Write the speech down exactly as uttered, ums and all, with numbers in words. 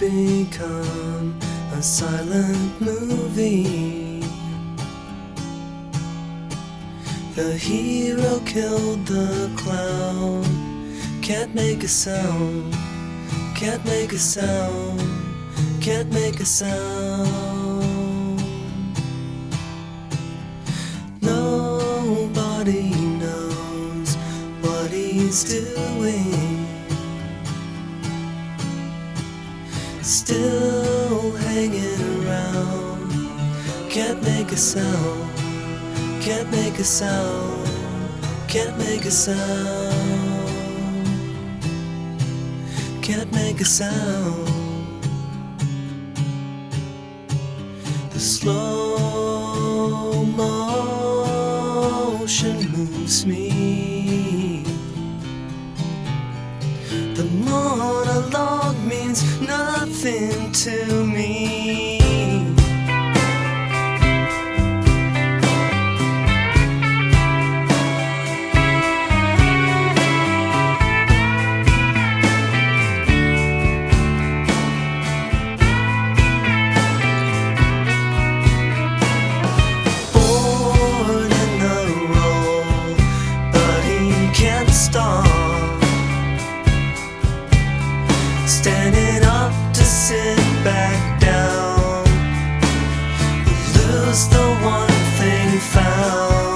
become a silent movie. The hero killed the clown. Can't make a sound, can't make a sound, can't make a sound. Nobody knows what he's doing. Still hanging around. Can't make a sound, can't make a sound, can't make a sound, can't make a sound. The slow motion moves me. The monologue means nothing to me. Born in the role, but he can't stop. Standing up to sit back down, lose the one thing found.